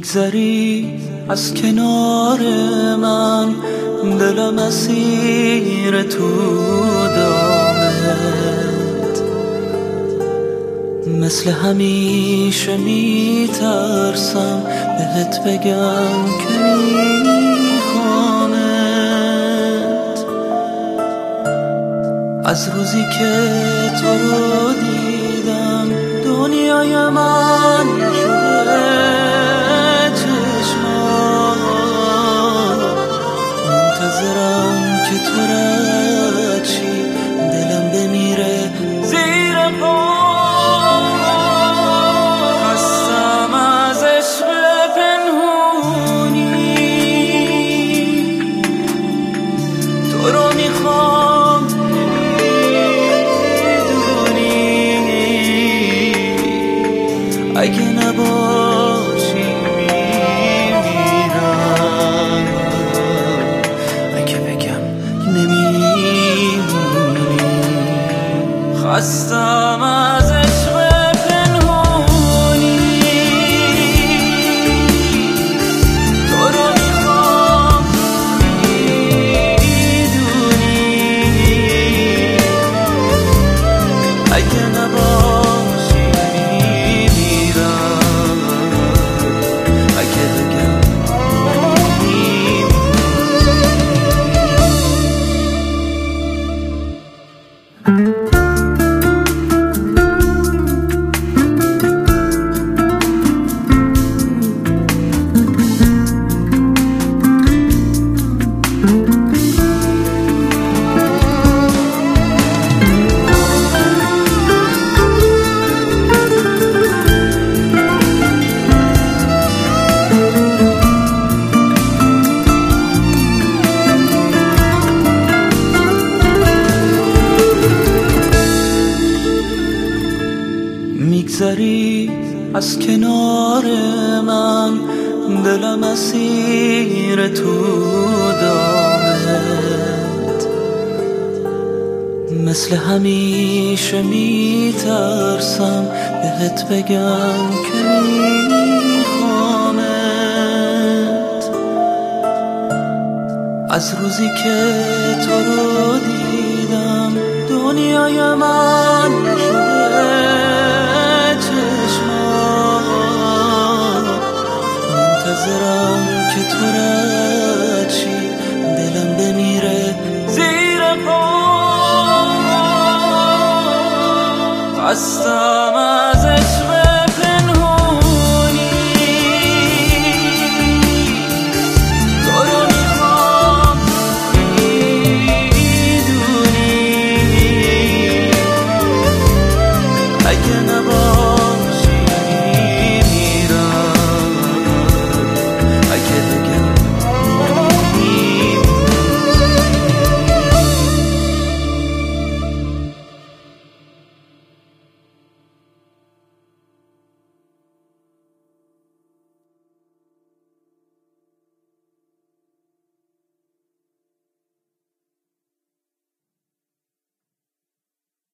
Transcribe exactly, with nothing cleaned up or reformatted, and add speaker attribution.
Speaker 1: میگذری از کنار من، دلم اسیر تو دامت. مثل همیشه میترسم بهت بگم که میخوامت. از روزی که تو رو دیدم دنیای من شده چشمات. منتظرم که تو رد شی، دلم بمیره زیر پا. خستم از عشق پنهونی، تو رو میخوام اگه نباشی میمیرم، اگه بگم نمیمونی. خستم از عشق پنهونی، تو رو میخوام میدونی. اگه نباشی میگذری از کنار من، دلم اسیر تو دامت. مثل همیشه میترسم بهت بگم که میخوامت. از روزی که تو رو دیدم دنیای من شده منتظرم که تو رد شی، دلم بمیره زیر پا. خستم